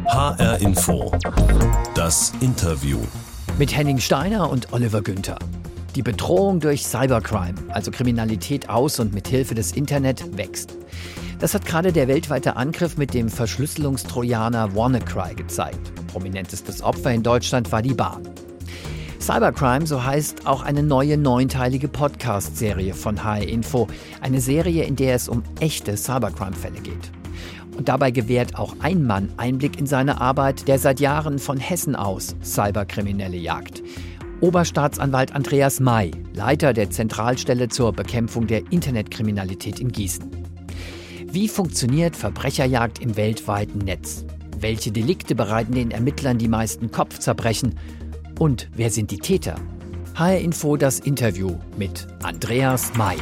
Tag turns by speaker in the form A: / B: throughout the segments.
A: HR Info. Das Interview.
B: Mit Henning Steiner und Oliver Günther. Die Bedrohung durch Cybercrime, also Kriminalität aus und mit Hilfe des Internet, wächst. Das hat gerade der weltweite Angriff mit dem Verschlüsselungstrojaner WannaCry gezeigt. Prominentestes Opfer in Deutschland war die Bahn. Cybercrime, so heißt auch eine neue 9-teilige Podcast-Serie von HR Info. Eine Serie, in der es um echte Cybercrime-Fälle geht. Und dabei gewährt auch ein Mann Einblick in seine Arbeit, der seit Jahren von Hessen aus Cyberkriminelle jagt. Oberstaatsanwalt Andreas May, Leiter der Zentralstelle zur Bekämpfung der Internetkriminalität in Gießen. Wie funktioniert Verbrecherjagd im weltweiten Netz? Welche Delikte bereiten den Ermittlern die meisten Kopfzerbrechen? Und wer sind die Täter? HR Info, das Interview mit Andreas May.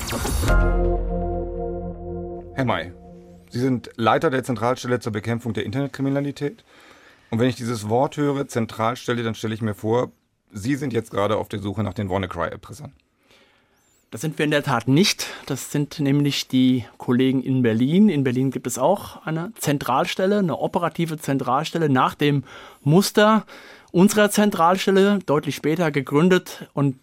C: Herr May, Sie sind Leiter der Zentralstelle zur Bekämpfung der Internetkriminalität. Und wenn ich dieses Wort höre, Zentralstelle, dann stelle ich mir vor, Sie sind jetzt gerade auf der Suche nach den WannaCry-Erpressern.
D: Das sind wir in der Tat nicht. Das sind nämlich die Kollegen in Berlin. In Berlin gibt es auch eine Zentralstelle, eine operative Zentralstelle nach dem Muster unserer Zentralstelle, deutlich später gegründet. Und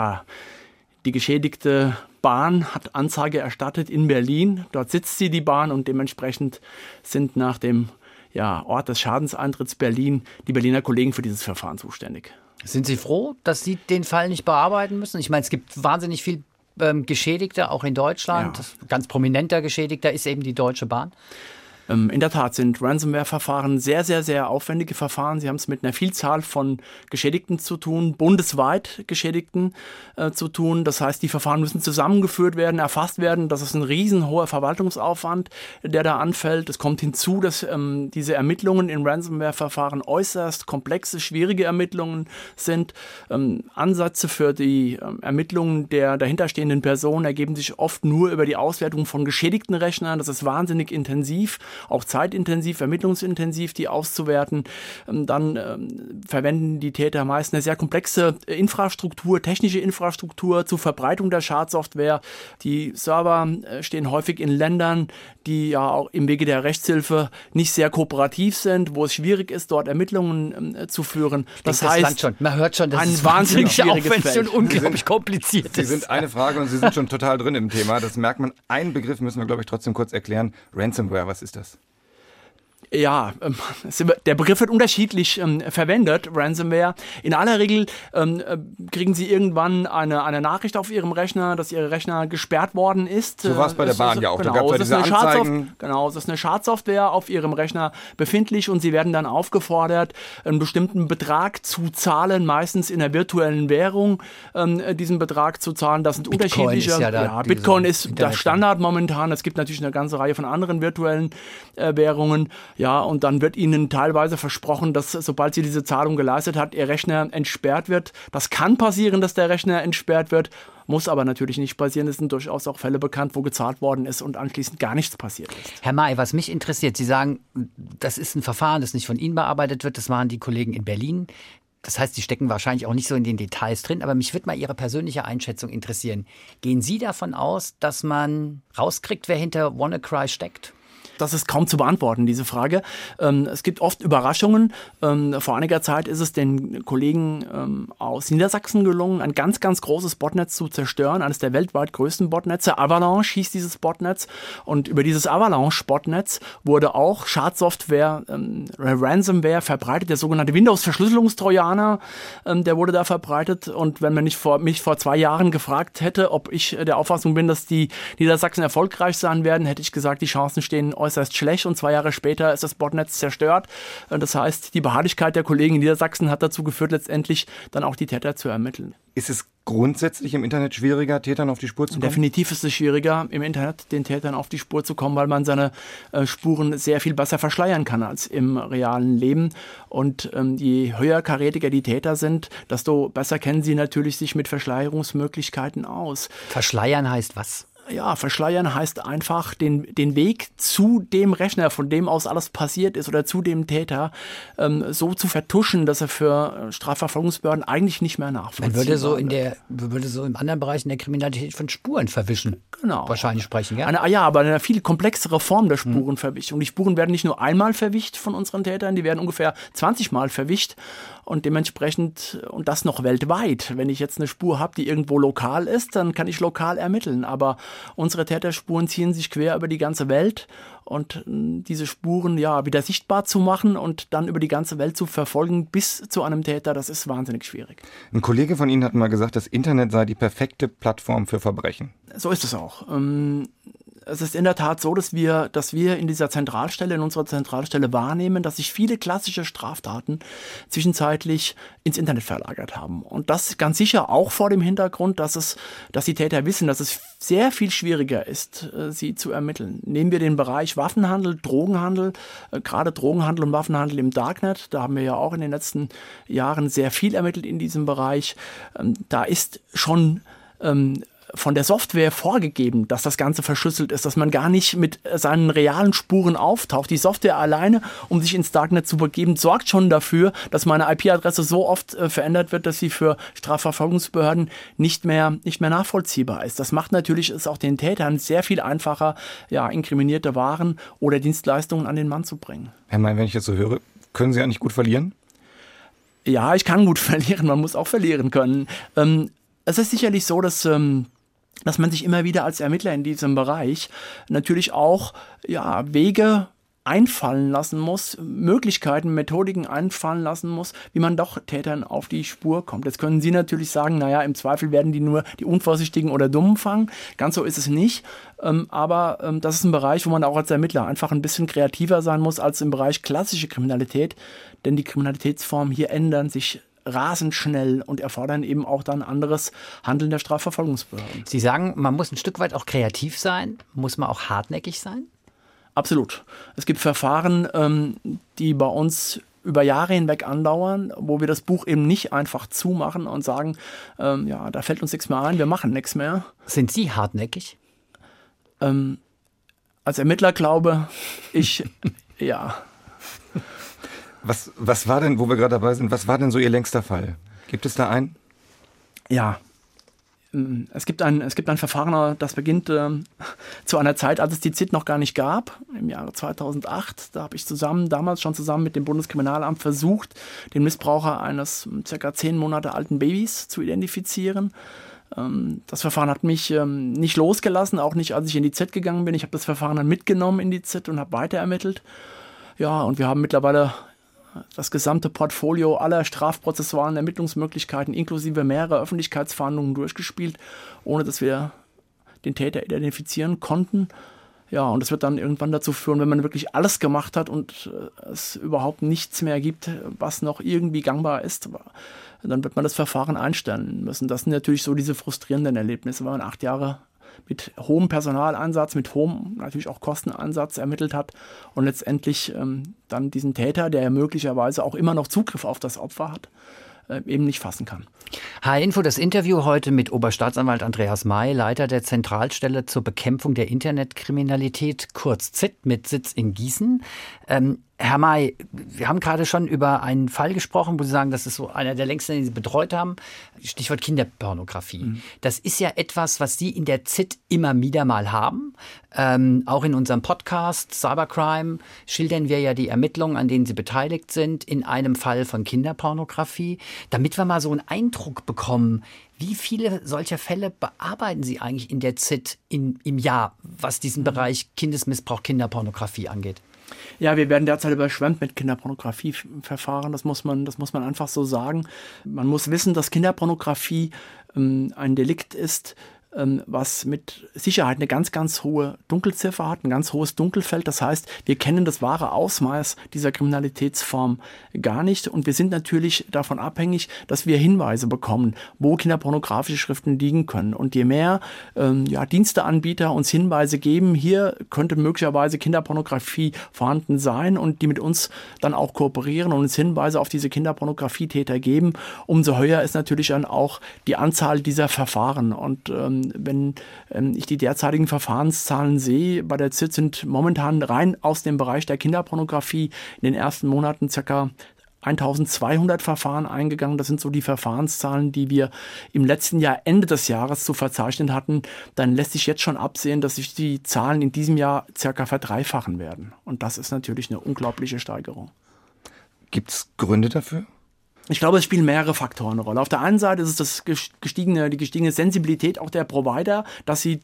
D: die geschädigte Bahn hat Anzeige erstattet in Berlin. Dort sitzt sie, die Bahn, und dementsprechend sind nach dem Ort des Schadenseintritts Berlin die Berliner Kollegen für dieses Verfahren zuständig.
B: Sind Sie froh, dass Sie den Fall nicht bearbeiten müssen? Ich meine, es gibt wahnsinnig viel Geschädigte, auch in Deutschland. Ja. Ganz prominenter Geschädigter ist eben die Deutsche Bahn.
D: In der Tat sind Ransomware-Verfahren sehr, sehr, sehr aufwendige Verfahren. Sie haben es mit einer Vielzahl von Geschädigten zu tun, bundesweit Geschädigten zu tun. Das heißt, die Verfahren müssen zusammengeführt werden, erfasst werden. Das ist ein riesenhoher Verwaltungsaufwand, der da anfällt. Es kommt hinzu, dass diese Ermittlungen in Ransomware-Verfahren äußerst komplexe, schwierige Ermittlungen sind. Ansätze für die Ermittlungen der dahinterstehenden Personen ergeben sich oft nur über die Auswertung von geschädigten Rechnern. Das ist wahnsinnig intensiv, auch zeitintensiv, ermittlungsintensiv, die auszuwerten. Dann verwenden die Täter meist eine sehr komplexe Infrastruktur, technische Infrastruktur zur Verbreitung der Schadsoftware. Die Server stehen häufig in Ländern, die ja auch im Wege der Rechtshilfe nicht sehr kooperativ sind, wo es schwierig ist, dort Ermittlungen zu führen. Das heißt,
B: man hört schon, das ist
D: wahnsinnig schwieriges
B: Feld. Und unglaublich kompliziert ist.
C: Sie sind eine Frage und Sie sind schon total drin im Thema. Das merkt man. Einen Begriff müssen wir, glaube ich, trotzdem kurz erklären. Ransomware, was ist das?
D: Ja, der Begriff wird unterschiedlich verwendet, Ransomware. In aller Regel kriegen Sie irgendwann eine Nachricht auf Ihrem Rechner, dass Ihr Rechner gesperrt worden ist.
C: So war es bei der Bahn ja auch.
D: Genau,
C: da gab es ja diese Anzeigen.
D: Genau, es ist eine Schadsoftware auf Ihrem Rechner befindlich und Sie werden dann aufgefordert, einen bestimmten Betrag zu zahlen, meistens in der virtuellen Währung, diesen Betrag zu zahlen. Das sind
B: Bitcoin
D: unterschiedliche. Bitcoin ist das Standard momentan. Es gibt natürlich eine ganze Reihe von anderen virtuellen Währungen. Ja, und dann wird Ihnen teilweise versprochen, dass sobald Sie diese Zahlung geleistet hat, Ihr Rechner entsperrt wird. Das kann passieren, dass der Rechner entsperrt wird, muss aber natürlich nicht passieren. Es sind durchaus auch Fälle bekannt, wo gezahlt worden ist und anschließend gar nichts passiert ist.
B: Herr May, was mich interessiert, Sie sagen, das ist ein Verfahren, das nicht von Ihnen bearbeitet wird, das waren die Kollegen in Berlin. Das heißt, Sie stecken wahrscheinlich auch nicht so in den Details drin, aber mich würde mal Ihre persönliche Einschätzung interessieren. Gehen Sie davon aus, dass man rauskriegt, wer hinter WannaCry steckt?
D: Das ist kaum zu beantworten, diese Frage. Es gibt oft Überraschungen. Vor einiger Zeit ist es den Kollegen aus Niedersachsen gelungen, ein ganz, ganz großes Botnetz zu zerstören. Eines der weltweit größten Botnetze. Avalanche hieß dieses Botnetz. Und über dieses Avalanche-Botnetz wurde auch Schadsoftware, Ransomware verbreitet. Der sogenannte Windows-Verschlüsselungstrojaner, der wurde da verbreitet. Und wenn man mich vor 2 Jahren gefragt hätte, ob ich der Auffassung bin, dass die Niedersachsen erfolgreich sein werden, hätte ich gesagt, die Chancen stehen äußerst schlecht, und 2 Jahre später ist das Botnetz zerstört. Das heißt, die Beharrlichkeit der Kollegen in Niedersachsen hat dazu geführt, letztendlich dann auch die Täter zu ermitteln.
C: Ist es grundsätzlich im Internet schwieriger, Tätern auf die Spur zu kommen?
D: Definitiv ist es schwieriger, im Internet den Tätern auf die Spur zu kommen, weil man seine Spuren sehr viel besser verschleiern kann als im realen Leben. Und je höherkarätiger die Täter sind, desto besser kennen sie natürlich sich mit Verschleierungsmöglichkeiten aus.
B: Verschleiern heißt was?
D: Ja, verschleiern heißt einfach den Weg zu dem Rechner, von dem aus alles passiert ist, oder zu dem Täter so zu vertuschen, dass er für Strafverfolgungsbehörden eigentlich nicht mehr nachvollziehbar
B: Man würde so im anderen Bereich in der Kriminalität von Spuren verwischen.
D: Genau.
B: Wahrscheinlich sprechen, ja?
D: Aber eine viel komplexere Form der Spurenverwischung. Die Spuren werden nicht nur einmal verwischt von unseren Tätern, die werden ungefähr 20 Mal verwischt. Und dementsprechend, und das noch weltweit, wenn ich jetzt eine Spur habe, die irgendwo lokal ist, dann kann ich lokal ermitteln. Aber unsere Täterspuren ziehen sich quer über die ganze Welt. Und diese Spuren wieder sichtbar zu machen und dann über die ganze Welt zu verfolgen bis zu einem Täter, das ist wahnsinnig schwierig.
C: Ein Kollege von Ihnen hat mal gesagt, das Internet sei die perfekte Plattform für Verbrechen.
D: So ist es auch. Es ist in der Tat so, dass wir in unserer Zentralstelle wahrnehmen, dass sich viele klassische Straftaten zwischenzeitlich ins Internet verlagert haben. Und das ganz sicher auch vor dem Hintergrund, dass die Täter wissen, dass es sehr viel schwieriger ist, sie zu ermitteln. Nehmen wir den Bereich Waffenhandel, Drogenhandel, gerade Drogenhandel und Waffenhandel im Darknet. Da haben wir ja auch in den letzten Jahren sehr viel ermittelt in diesem Bereich. Da ist schon von der Software vorgegeben, dass das Ganze verschlüsselt ist, dass man gar nicht mit seinen realen Spuren auftaucht. Die Software alleine, um sich ins Darknet zu begeben, sorgt schon dafür, dass meine IP-Adresse so oft verändert wird, dass sie für Strafverfolgungsbehörden nicht mehr nachvollziehbar ist. Das macht natürlich es auch den Tätern sehr viel einfacher, inkriminierte Waren oder Dienstleistungen an den Mann zu bringen.
C: Herr May, wenn ich das so höre, können Sie ja nicht gut verlieren?
D: Ja, ich kann gut verlieren, man muss auch verlieren können. Es ist sicherlich so, dass man sich immer wieder als Ermittler in diesem Bereich natürlich auch Wege einfallen lassen muss, Möglichkeiten, Methodiken einfallen lassen muss, wie man doch Tätern auf die Spur kommt. Jetzt können Sie natürlich sagen, im Zweifel werden die nur die Unvorsichtigen oder Dummen fangen. Ganz so ist es nicht. Aber das ist ein Bereich, wo man auch als Ermittler einfach ein bisschen kreativer sein muss als im Bereich klassische Kriminalität. Denn die Kriminalitätsformen hier ändern sich rasend schnell und erfordern eben auch dann anderes Handeln der Strafverfolgungsbehörden.
B: Sie sagen, man muss ein Stück weit auch kreativ sein. Muss man auch hartnäckig sein?
D: Absolut. Es gibt Verfahren, die bei uns über Jahre hinweg andauern, wo wir das Buch eben nicht einfach zumachen und sagen, da fällt uns nichts mehr ein, wir machen nichts mehr.
B: Sind Sie hartnäckig?
D: Als Ermittler glaube ich, ja.
C: Was war denn, wo wir gerade dabei sind, was war denn so Ihr längster Fall? Gibt es da einen?
D: Ja, es gibt ein Verfahren, das beginnt zu einer Zeit, als es die ZIT noch gar nicht gab, im Jahre 2008. Da habe ich damals schon zusammen mit dem Bundeskriminalamt versucht, den Missbraucher eines ca. 10 Monate alten Babys zu identifizieren. Das Verfahren hat mich nicht losgelassen, auch nicht, als ich in die ZIT gegangen bin. Ich habe das Verfahren dann mitgenommen in die ZIT und habe weiter ermittelt. Ja, und wir haben mittlerweile das gesamte Portfolio aller strafprozessualen Ermittlungsmöglichkeiten inklusive mehrerer Öffentlichkeitsverhandlungen durchgespielt, ohne dass wir den Täter identifizieren konnten. Ja, und das wird dann irgendwann dazu führen, wenn man wirklich alles gemacht hat und es überhaupt nichts mehr gibt, was noch irgendwie gangbar ist, dann wird man das Verfahren einstellen müssen. Das sind natürlich so diese frustrierenden Erlebnisse, weil man 8 Jahre mit hohem Personaleinsatz, mit hohem natürlich auch Kosteneinsatz ermittelt hat und letztendlich dann diesen Täter, der möglicherweise auch immer noch Zugriff auf das Opfer hat, eben nicht fassen kann.
B: H-Info, das Interview heute mit Oberstaatsanwalt Andreas May, Leiter der Zentralstelle zur Bekämpfung der Internetkriminalität, kurz ZIT, mit Sitz in Gießen. Herr May, wir haben gerade schon über einen Fall gesprochen, wo Sie sagen, das ist so einer der längsten, den Sie betreut haben. Stichwort Kinderpornografie. Das ist ja etwas, was Sie in der ZIT immer wieder mal haben. Auch in unserem Podcast Cybercrime schildern wir ja die Ermittlungen, an denen Sie beteiligt sind, in einem Fall von Kinderpornografie. Damit wir mal so einen Eindruck bekommen, wie viele solcher Fälle bearbeiten Sie eigentlich in der ZIT im Jahr, was diesen Bereich Kindesmissbrauch, Kinderpornografie angeht?
D: Ja, wir werden derzeit überschwemmt mit Kinderpornografieverfahren. Das muss man einfach so sagen. Man muss wissen, dass Kinderpornografie ein Delikt ist, was mit Sicherheit eine ganz, ganz hohe Dunkelziffer hat, ein ganz hohes Dunkelfeld. Das heißt, wir kennen das wahre Ausmaß dieser Kriminalitätsform gar nicht. Und wir sind natürlich davon abhängig, dass wir Hinweise bekommen, wo kinderpornografische Schriften liegen können. Und je mehr Diensteanbieter uns Hinweise geben, hier könnte möglicherweise Kinderpornografie vorhanden sein und die mit uns dann auch kooperieren und uns Hinweise auf diese Kinderpornografietäter geben, umso höher ist natürlich dann auch die Anzahl dieser Verfahren. Und wenn ich die derzeitigen Verfahrenszahlen sehe, bei der ZIT sind momentan rein aus dem Bereich der Kinderpornografie in den ersten Monaten ca. 1200 Verfahren eingegangen. Das sind so die Verfahrenszahlen, die wir im letzten Jahr, Ende des Jahres zu verzeichnen hatten. Dann lässt sich jetzt schon absehen, dass sich die Zahlen in diesem Jahr circa verdreifachen werden. Und das ist natürlich eine unglaubliche Steigerung.
C: Gibt es Gründe dafür?
D: Ich glaube, es spielen mehrere Faktoren eine Rolle. Auf der einen Seite ist es die gestiegene Sensibilität auch der Provider, dass sie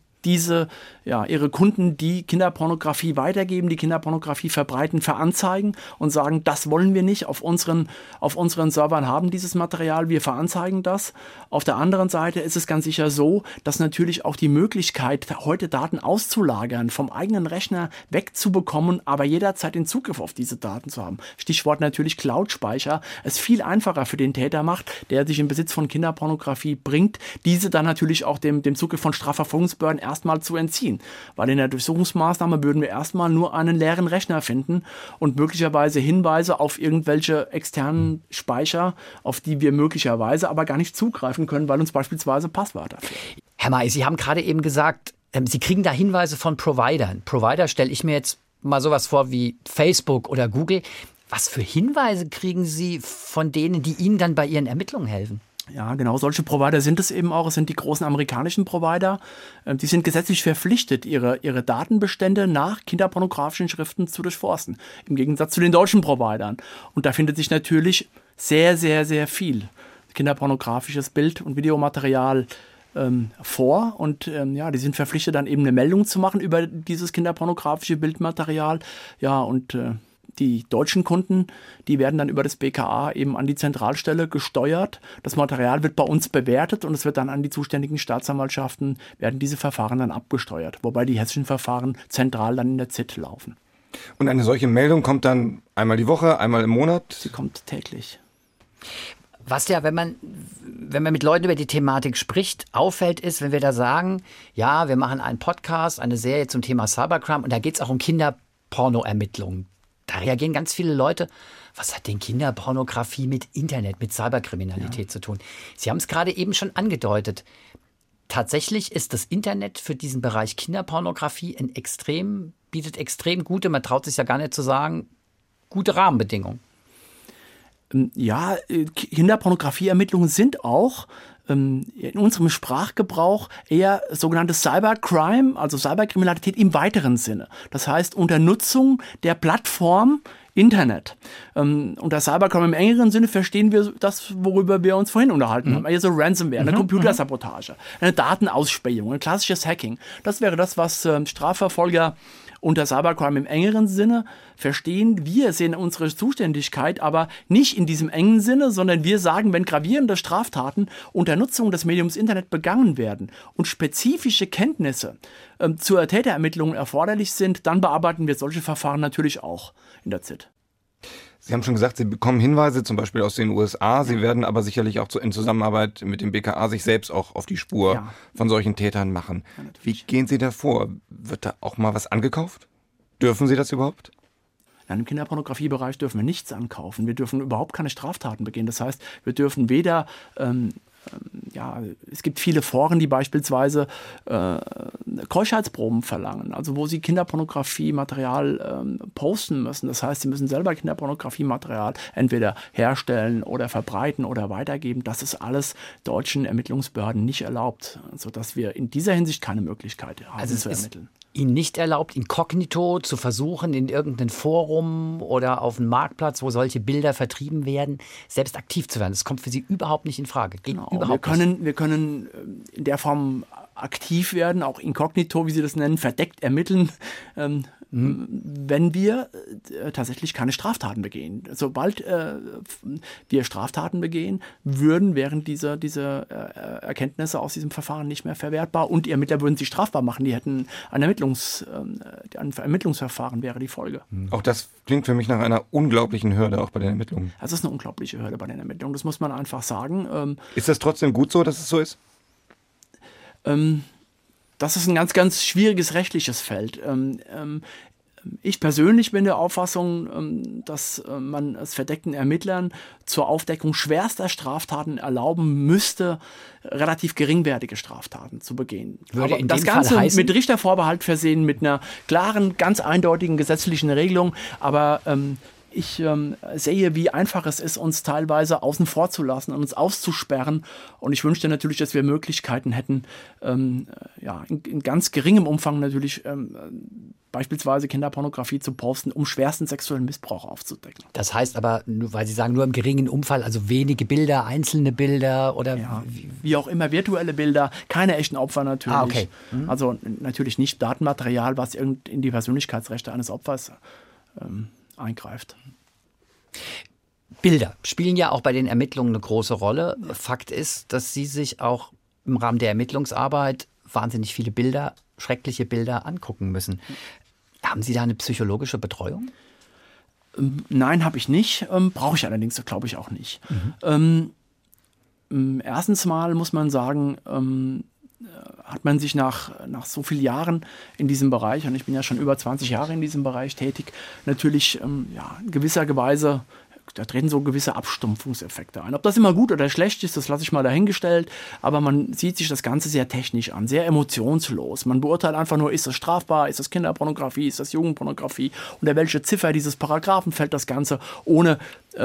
D: ihre Kunden, die Kinderpornografie weitergeben, die Kinderpornografie verbreiten, veranzeigen und sagen, das wollen wir nicht, auf unseren Servern haben dieses Material, wir veranzeigen das. Auf der anderen Seite ist es ganz sicher so, dass natürlich auch die Möglichkeit, heute Daten auszulagern, vom eigenen Rechner wegzubekommen, aber jederzeit den Zugriff auf diese Daten zu haben. Stichwort natürlich Cloud-Speicher, es viel einfacher für den Täter macht, der sich in Besitz von Kinderpornografie bringt, diese dann natürlich auch dem Zugriff von Strafverfolgungsbehörden erstmal zu entziehen. Weil in der Durchsuchungsmaßnahme würden wir erstmal nur einen leeren Rechner finden und möglicherweise Hinweise auf irgendwelche externen Speicher, auf die wir möglicherweise aber gar nicht zugreifen können, weil uns beispielsweise Passwörter fehlen.
B: Herr May, Sie haben gerade eben gesagt, Sie kriegen da Hinweise von Providern. Provider stelle ich mir jetzt mal sowas vor wie Facebook oder Google. Was für Hinweise kriegen Sie von denen, die Ihnen dann bei Ihren Ermittlungen helfen?
D: Ja, genau, solche Provider sind es eben auch. Es sind die großen amerikanischen Provider. Die sind gesetzlich verpflichtet, ihre Datenbestände nach kinderpornografischen Schriften zu durchforsten. Im Gegensatz zu den deutschen Providern. Und da findet sich natürlich sehr, sehr, sehr viel kinderpornografisches Bild- und Videomaterial vor. Und die sind verpflichtet, dann eben eine Meldung zu machen über dieses kinderpornografische Bildmaterial. Ja, und die deutschen Kunden, die werden dann über das BKA eben an die Zentralstelle gesteuert. Das Material wird bei uns bewertet und es wird dann an die zuständigen Staatsanwaltschaften, werden diese Verfahren dann abgesteuert. Wobei die hessischen Verfahren zentral dann in der ZIT laufen.
C: Und eine solche Meldung kommt dann einmal die Woche, einmal im Monat?
D: Sie kommt täglich.
B: Was ja, wenn man mit Leuten über die Thematik spricht, auffällt ist, wenn wir da sagen, ja, wir machen einen Podcast, eine Serie zum Thema Cybercrime und da geht es auch um Kinderpornoermittlungen. Da reagieren ganz viele Leute, was hat denn Kinderpornografie mit Internet, mit Cyberkriminalität zu tun? Sie haben es gerade eben schon angedeutet. Tatsächlich ist das Internet für diesen Bereich Kinderpornografie bietet extrem gute, man traut sich ja gar nicht zu sagen, gute Rahmenbedingungen.
D: Ja, Kinderpornografieermittlungen sind auch in unserem Sprachgebrauch eher sogenannte Cybercrime, also Cyberkriminalität im weiteren Sinne. Das heißt, unter Nutzung der Plattform Internet. Unter Cybercrime im engeren Sinne verstehen wir das, worüber wir uns vorhin unterhalten haben. Also Ransomware, eine Computersabotage, eine Datenausspähung, ein klassisches Hacking. Das wäre das, was Strafverfolger unter Cybercrime im engeren Sinne verstehen. Wir sehen unsere Zuständigkeit aber nicht in diesem engen Sinne, sondern wir sagen, wenn gravierende Straftaten unter Nutzung des Mediums Internet begangen werden und spezifische Kenntnisse zur Täterermittlung erforderlich sind, dann bearbeiten wir solche Verfahren natürlich auch in der ZIT.
C: Sie haben schon gesagt, Sie bekommen Hinweise zum Beispiel aus den USA. Sie werden aber sicherlich auch in Zusammenarbeit mit dem BKA sich selbst auch auf die Spur von solchen Tätern machen. Ja, wie gehen Sie da vor? Wird da auch mal was angekauft? Dürfen Sie das überhaupt?
D: Im Kinderpornografiebereich dürfen wir nichts ankaufen. Wir dürfen überhaupt keine Straftaten begehen. Das heißt, wir dürfen weder es gibt viele Foren, die beispielsweise Keuschheitsproben verlangen, also wo sie Kinderpornografiematerial posten müssen. Das heißt, sie müssen selber Kinderpornografiematerial entweder herstellen oder verbreiten oder weitergeben. Das ist alles deutschen Ermittlungsbehörden nicht erlaubt, sodass wir in dieser Hinsicht keine Möglichkeit haben zu ermitteln.
B: Ihnen nicht erlaubt, inkognito zu versuchen, in irgendein Forum oder auf einen Marktplatz, wo solche Bilder vertrieben werden, selbst aktiv zu werden. Das kommt für Sie überhaupt nicht in Frage.
D: Wir können in der Form aktiv werden, auch inkognito, wie Sie das nennen, verdeckt ermitteln, wenn wir tatsächlich keine Straftaten begehen. Sobald wir Straftaten begehen, wären diese Erkenntnisse aus diesem Verfahren nicht mehr verwertbar und die Ermittler würden sie strafbar machen. Die hätten ein Ermittlungsverfahren wäre die Folge.
C: Auch das klingt für mich nach einer unglaublichen Hürde, auch bei den Ermittlungen.
D: Das ist eine unglaubliche Hürde bei den Ermittlungen, das muss man einfach sagen.
C: Ist das trotzdem gut so, dass es so ist?
D: Das ist ein ganz, ganz schwieriges rechtliches Feld. Ich persönlich bin der Auffassung, dass man es verdeckten Ermittlern zur Aufdeckung schwerster Straftaten erlauben müsste, relativ geringwertige Straftaten zu begehen.
B: Würde
D: Aber
B: in
D: das
B: dem
D: Ganze
B: Fall heißen,
D: mit Richtervorbehalt versehen, mit einer klaren, ganz eindeutigen gesetzlichen Regelung. Aber ich sehe, wie einfach es ist, uns teilweise außen vor zu lassen und uns auszusperren. Und ich wünschte natürlich, dass wir Möglichkeiten hätten, in ganz geringem Umfang natürlich beispielsweise Kinderpornografie zu posten, um schwersten sexuellen Missbrauch aufzudecken.
B: Das heißt aber, weil Sie sagen, nur im geringen Umfang, also wenige Bilder, einzelne Bilder oder
D: wie auch immer, virtuelle Bilder, keine echten Opfer natürlich.
B: Okay.
D: Also natürlich nicht Datenmaterial, was in die Persönlichkeitsrechte eines Opfers eingreift.
B: Bilder spielen ja auch bei den Ermittlungen eine große Rolle. Fakt ist, dass Sie sich auch im Rahmen der Ermittlungsarbeit wahnsinnig viele Bilder, schreckliche Bilder angucken müssen. Haben Sie da eine psychologische Betreuung?
D: Nein, habe ich nicht. Brauche ich allerdings, glaube ich, auch nicht. Erstens mal muss man sagen, hat man sich nach so vielen Jahren in diesem Bereich, und ich bin ja schon über 20 Jahre in diesem Bereich tätig, natürlich in gewisser Weise, da treten so gewisse Abstumpfungseffekte ein. Ob das immer gut oder schlecht ist, das lasse ich mal dahingestellt, aber man sieht sich das Ganze sehr technisch an, sehr emotionslos. Man beurteilt einfach nur, ist das strafbar, ist das Kinderpornografie, ist das Jugendpornografie, unter welche Ziffer dieses Paragraphen fällt das Ganze, ohne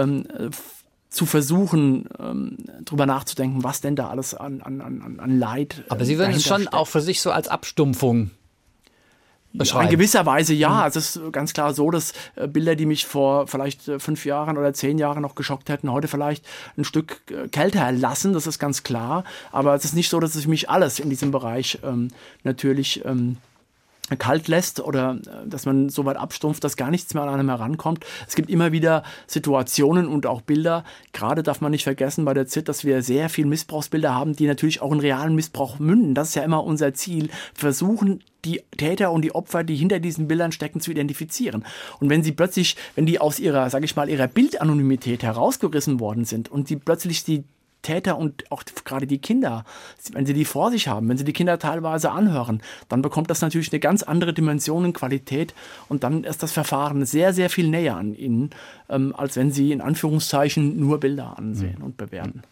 D: zu versuchen, drüber nachzudenken, was denn da alles an Leid
B: Aber Sie würden es schon auch für sich so als Abstumpfung beschreiben?
D: In gewisser Weise ja. Es ist ganz klar so, dass Bilder, die mich vor vielleicht 5 Jahren oder 10 Jahren noch geschockt hätten, heute vielleicht ein Stück kälter lassen. Das ist ganz klar. Aber es ist nicht so, dass es mich alles in diesem Bereich natürlich kalt lässt oder dass man so weit abstumpft, dass gar nichts mehr an einem herankommt. Es gibt immer wieder Situationen und auch Bilder. Gerade darf man nicht vergessen bei der ZIT, dass wir sehr viel Missbrauchsbilder haben, die natürlich auch in realen Missbrauch münden. Das ist ja immer unser Ziel. Versuchen, die Täter und die Opfer, die hinter diesen Bildern stecken, zu identifizieren. Und wenn die aus ihrer, sage ich mal, ihrer Bildanonymität herausgerissen worden sind und die plötzlich die Täter und auch gerade die Kinder, wenn sie die vor sich haben, wenn sie die Kinder teilweise anhören, dann bekommt das natürlich eine ganz andere Dimension und Qualität und dann ist das Verfahren sehr, sehr viel näher an ihnen, als wenn sie in Anführungszeichen nur Bilder ansehen und bewerten.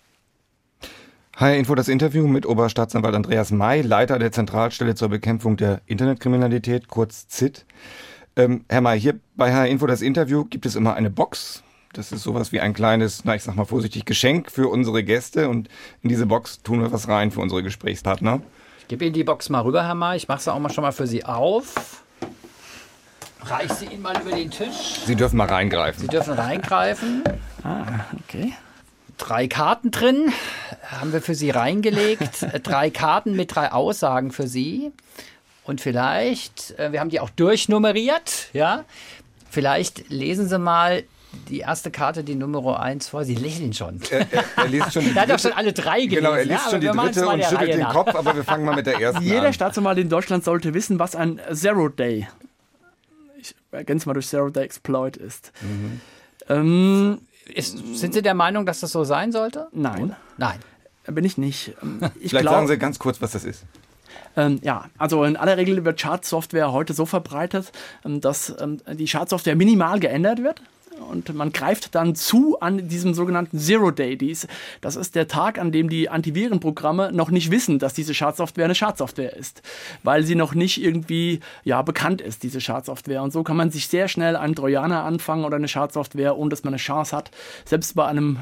C: HR Info, das Interview mit Oberstaatsanwalt Andreas May, Leiter der Zentralstelle zur Bekämpfung der Internetkriminalität, kurz ZIT. Herr May, hier bei HR Info, das Interview, gibt es immer eine Box. Das ist sowas wie ein kleines, ich sag mal vorsichtig, Geschenk für unsere Gäste. Und in diese Box tun wir was rein für unsere Gesprächspartner.
B: Ich gebe Ihnen die Box mal rüber, Herr May. Ich mache sie auch mal schon mal für Sie auf. Reiche sie Ihnen mal über den Tisch.
C: Sie dürfen mal reingreifen.
B: Sie dürfen reingreifen.
D: Okay.
B: 3 Karten drin haben wir für Sie reingelegt. 3 Karten mit 3 Aussagen für Sie. Und vielleicht, wir haben die auch durchnummeriert, ja. Vielleicht lesen Sie mal die erste Karte, die Nummer 1 vor. Sie lächeln schon.
C: Er liest schon die
B: Er hat doch schon alle 3 gelesen.
C: Genau, er liest schon die dritte und schüttelt den Kopf, aber wir fangen mal mit der ersten
D: Jeder
C: an.
D: Staatsanwalt in Deutschland sollte wissen, was ein Zero-Day, ich ergänze mal durch Zero-Day-Exploit ist.
B: Sind Sie der Meinung, dass das so sein sollte?
D: Nein.
B: Nein.
D: Bin ich nicht.
C: Vielleicht sagen Sie ganz kurz, was das ist.
D: Also in aller Regel wird Schadsoftware heute so verbreitet, dass die Schadsoftware minimal geändert wird. Und man greift dann zu an diesem sogenannten Zero-Day. Das ist der Tag, an dem die Antivirenprogramme noch nicht wissen, dass diese Schadsoftware eine Schadsoftware ist. Weil sie noch nicht irgendwie bekannt ist, diese Schadsoftware. Und so kann man sich sehr schnell einen Trojaner anfangen oder eine Schadsoftware, ohne dass man eine Chance hat. Selbst bei einem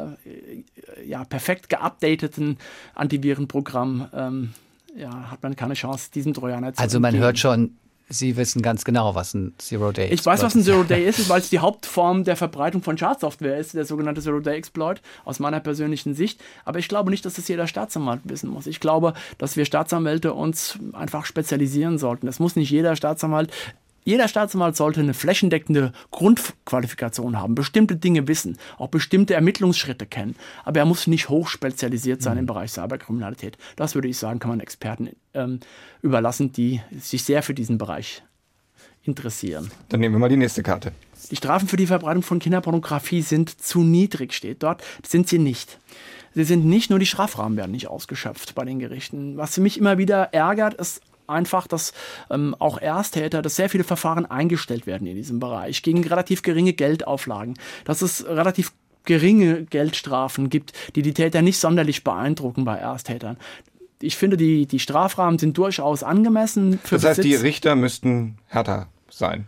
D: perfekt geupdateten Antivirenprogramm hat man keine Chance, diesem Trojaner zu
B: Also man
D: entgehen.
B: hört schon, Sie wissen ganz genau, was ein Zero-Day ist.
D: Ich weiß, was ein Zero-Day ist, weil es die Hauptform der Verbreitung von Schadsoftware ist, der sogenannte Zero-Day-Exploit, aus meiner persönlichen Sicht. Aber ich glaube nicht, dass das jeder Staatsanwalt wissen muss. Ich glaube, dass wir Staatsanwälte uns einfach spezialisieren sollten. Es muss nicht jeder Staatsanwalt sollte eine flächendeckende Grundqualifikation haben, bestimmte Dinge wissen, auch bestimmte Ermittlungsschritte kennen. Aber er muss nicht hochspezialisiert sein im Bereich Cyberkriminalität. Das würde ich sagen, kann man Experten überlassen, die sich sehr für diesen Bereich interessieren.
C: Dann nehmen wir mal die nächste Karte.
D: Die Strafen für die Verbreitung von Kinderpornografie sind zu niedrig, steht dort. Sind sie nicht. Sie sind nicht, nur die Strafrahmen werden nicht ausgeschöpft bei den Gerichten. Was mich immer wieder ärgert, ist einfach, dass auch Ersttäter, dass sehr viele Verfahren eingestellt werden in diesem Bereich gegen relativ geringe Geldauflagen, dass es relativ geringe Geldstrafen gibt, die die Täter nicht sonderlich beeindrucken bei Ersttätern. Ich finde, die Strafrahmen sind durchaus angemessen für
C: Das heißt,
D: Besitz.
C: die Richter müssten härter sein?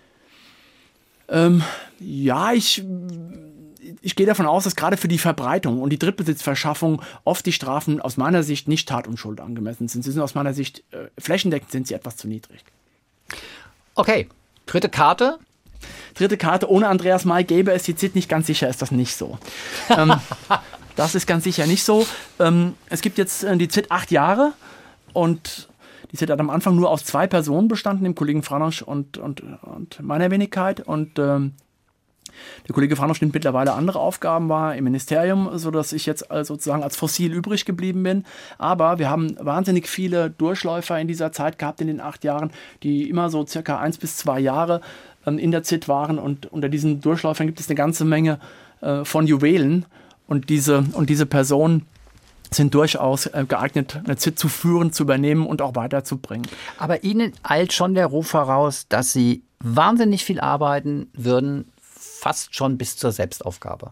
D: Ja, ich gehe davon aus, dass gerade für die Verbreitung und die Drittbesitzverschaffung oft die Strafen aus meiner Sicht nicht Tat und Schuld angemessen sind. Sie sind aus meiner Sicht, flächendeckend sind sie etwas zu niedrig.
B: Okay, dritte Karte.
D: Dritte Karte, ohne Andreas May gäbe es die ZIT nicht, ganz sicher ist das nicht so. Das ist ganz sicher nicht so. Es gibt jetzt die ZIT 8 Jahre und die ZIT hat am Anfang nur aus 2 Personen bestanden, dem Kollegen Franosch und meiner Wenigkeit. Und der Kollege Franosch nimmt mittlerweile andere Aufgaben wahr im Ministerium, sodass ich jetzt sozusagen als Fossil übrig geblieben bin. Aber wir haben wahnsinnig viele Durchläufer in dieser Zeit gehabt, in den 8 Jahren, die immer so circa 1 bis 2 Jahre in der ZIT waren. Und unter diesen Durchläufern gibt es eine ganze Menge von Juwelen. Und diese Personen sind durchaus geeignet, eine ZIT zu führen, zu übernehmen und auch weiterzubringen.
B: Aber Ihnen eilt schon der Ruf voraus, dass Sie wahnsinnig viel arbeiten würden, fast schon bis zur Selbstaufgabe.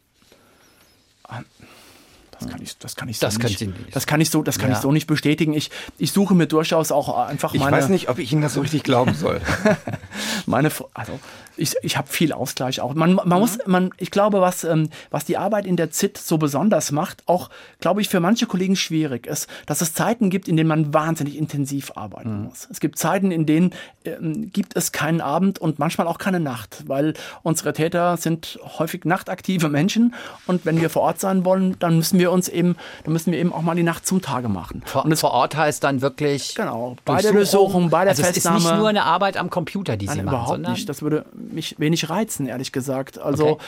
D: Das kann ich so nicht bestätigen. Ich suche mir durchaus auch einfach
C: Ich weiß nicht, ob ich Ihnen das so richtig glauben soll. Ich habe viel Ausgleich auch. Ich glaube, was die Arbeit in der ZIT so besonders macht, auch, glaube ich, für manche Kollegen schwierig ist, dass es Zeiten gibt, in denen man wahnsinnig intensiv arbeiten muss. Es gibt Zeiten, in denen gibt es keinen Abend und manchmal auch keine Nacht, weil unsere Täter sind häufig nachtaktive Menschen und wenn wir vor Ort sein wollen, dann müssen wir eben auch mal die Nacht zum Tage machen.
B: Vor Ort heißt dann wirklich
D: bei der Durchsuchung, bei der Festnahme.
B: Es ist nicht nur eine Arbeit am Computer, die Sie machen,
D: überhaupt nicht. Das würde mich wenig reizen, ehrlich gesagt. Also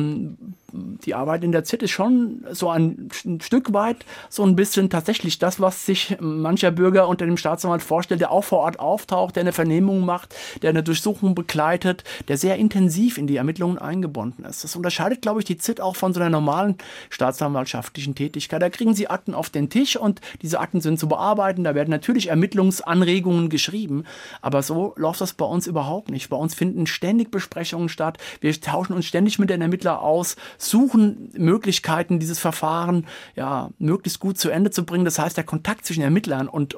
D: die Arbeit in der ZIT ist schon so ein Stück weit so ein bisschen tatsächlich das, was sich mancher Bürger unter dem Staatsanwalt vorstellt, der auch vor Ort auftaucht, der eine Vernehmung macht, der eine Durchsuchung begleitet, der sehr intensiv in die Ermittlungen eingebunden ist. Das unterscheidet, glaube ich, die ZIT auch von so einer normalen staatsanwaltschaftlichen Tätigkeit. Da kriegen Sie Akten auf den Tisch und diese Akten sind zu bearbeiten. Da werden natürlich Ermittlungsanregungen geschrieben, aber so läuft das bei uns überhaupt nicht. Bei uns finden ständig Besprechungen statt. Wir tauschen uns ständig mit den Ermittlern aus, suchen Möglichkeiten, dieses Verfahren möglichst gut zu Ende zu bringen. Das heißt, der Kontakt zwischen Ermittlern und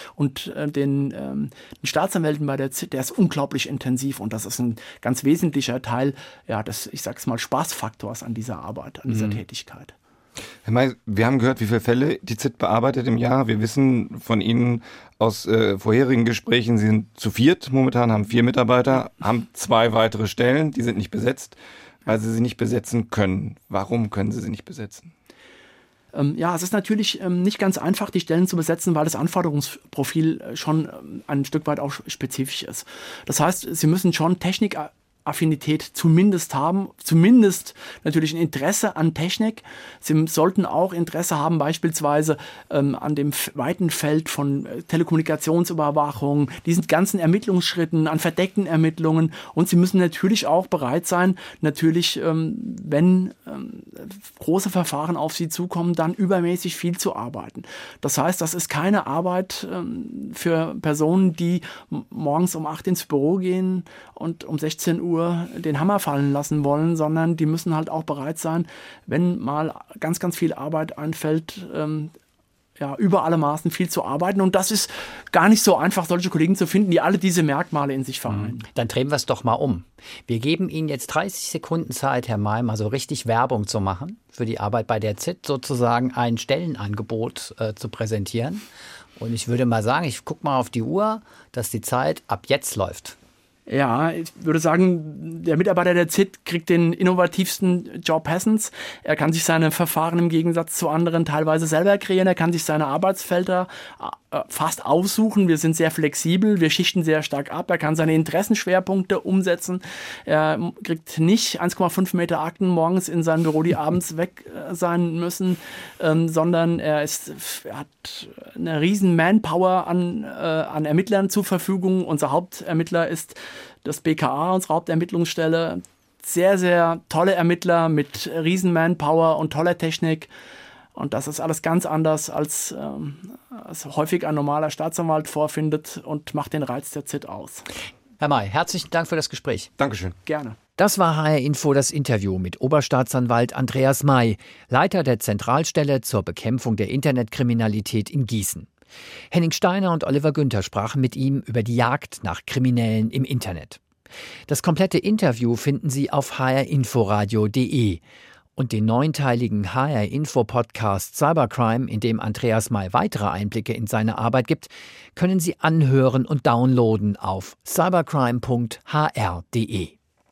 D: den Staatsanwälten bei der ZIT, der ist unglaublich intensiv und das ist ein ganz wesentlicher Teil des, ich sag's mal, Spaßfaktors an dieser Arbeit, an dieser Tätigkeit.
C: Herr May, wir haben gehört, wie viele Fälle die ZIT bearbeitet im Jahr. Wir wissen von Ihnen aus vorherigen Gesprächen, Sie sind zu 4 momentan, haben 4 Mitarbeiter, haben 2 weitere Stellen, die sind nicht besetzt, weil Sie sie nicht besetzen können. Warum können Sie sie nicht besetzen?
D: Es ist natürlich nicht ganz einfach, die Stellen zu besetzen, weil das Anforderungsprofil schon ein Stück weit auch spezifisch ist. Das heißt, Sie müssen schon Technikaffinität zumindest haben, zumindest natürlich ein Interesse an Technik. Sie sollten auch Interesse haben beispielsweise an dem weiten Feld von Telekommunikationsüberwachung, diesen ganzen Ermittlungsschritten, an verdeckten Ermittlungen und Sie müssen natürlich auch bereit sein, wenn große Verfahren auf Sie zukommen, dann übermäßig viel zu arbeiten. Das heißt, das ist keine Arbeit für Personen, die morgens um 8 ins Büro gehen und um 16 Uhr den Hammer fallen lassen wollen, sondern die müssen halt auch bereit sein, wenn mal ganz, ganz viel Arbeit einfällt, über alle Maßen viel zu arbeiten. Und das ist gar nicht so einfach, solche Kollegen zu finden, die alle diese Merkmale in sich vereinen.
B: Dann drehen wir es doch mal um. Wir geben Ihnen jetzt 30 Sekunden Zeit, Herr May, mal so richtig Werbung zu machen für die Arbeit bei der ZIT, sozusagen ein Stellenangebot zu präsentieren. Und ich würde mal sagen, ich gucke mal auf die Uhr, dass die Zeit ab jetzt läuft.
D: Ja, ich würde sagen, der Mitarbeiter der ZIT kriegt den innovativsten Job Hessens. Er kann sich seine Verfahren im Gegensatz zu anderen teilweise selber kreieren. Er kann sich seine Arbeitsfelder fast aussuchen. Wir sind sehr flexibel, wir schichten sehr stark ab. Er kann seine Interessenschwerpunkte umsetzen. Er kriegt nicht 1,5 Meter Akten morgens in sein Büro, die abends weg sein müssen, sondern er hat eine riesen Manpower an Ermittlern zur Verfügung. Unser Hauptermittler ist das BKA, unsere Hauptermittlungsstelle. Sehr, sehr tolle Ermittler mit riesen Manpower und toller Technik. Und das ist alles ganz anders, als häufig ein normaler Staatsanwalt vorfindet und macht den Reiz der ZIT aus.
B: Herr May, herzlichen Dank für das Gespräch.
C: Dankeschön.
D: Gerne.
B: Das war HR Info, das Interview mit Oberstaatsanwalt Andreas May, Leiter der Zentralstelle zur Bekämpfung der Internetkriminalität in Gießen. Henning Steiner und Oliver Günther sprachen mit ihm über die Jagd nach Kriminellen im Internet. Das komplette Interview finden Sie auf hrinforadio.de. Und den 9-teiligen HR-Info-Podcast Cybercrime, in dem Andreas May weitere Einblicke in seine Arbeit gibt, können Sie anhören und downloaden auf cybercrime.hr.de.